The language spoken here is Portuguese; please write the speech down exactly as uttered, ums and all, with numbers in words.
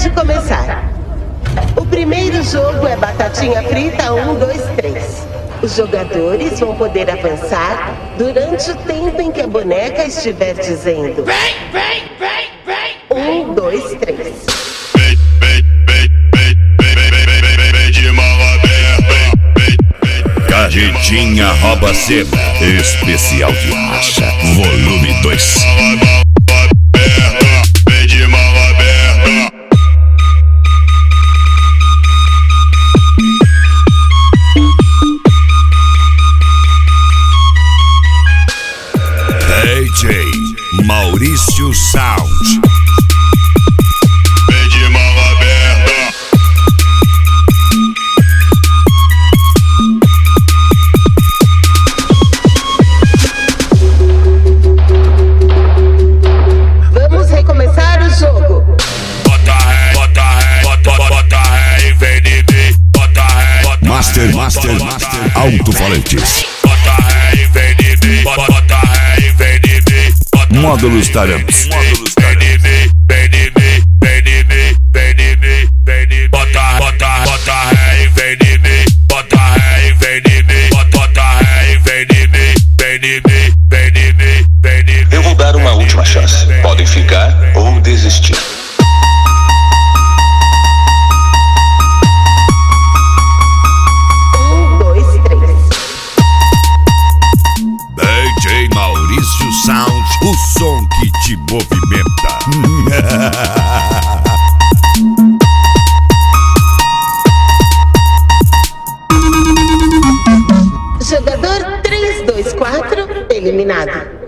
Pode começar. O primeiro jogo é batatinha frita um, dois, três. Os jogadores vão poder avançar durante o tempo em que a boneca estiver dizendo: vem, vem, vem, vem! Um, dois, três. Carretinha rouba cena, especial de racha, volume dois. D J Maurício Sound. De mão aberta. Vamos recomeçar o jogo. Bota ré, bota ré, bota, bota ré e vem de mim. Bota ré, bota Master, ré, master, bota, master, bota, alto-falantes. bota ré e vem de mim. Bota, bota ré e vem de mim. Bota Módulos Tarampes. Módulos vem de mim, vem de mim, vem de mim, vem de mim, vem de mim. Bota, bota, bota ré e vem de mim. Bota ré e vem de mim. Bota, bota ré e vem de mim, vem de mim, vem de mim, vem de mim. Eu vou dar uma última chance. Podem ficar ou desistir. Um, dois, três. D J Maurício Sound, o som que te movimenta. Jogador três, dois, quatro, eliminado.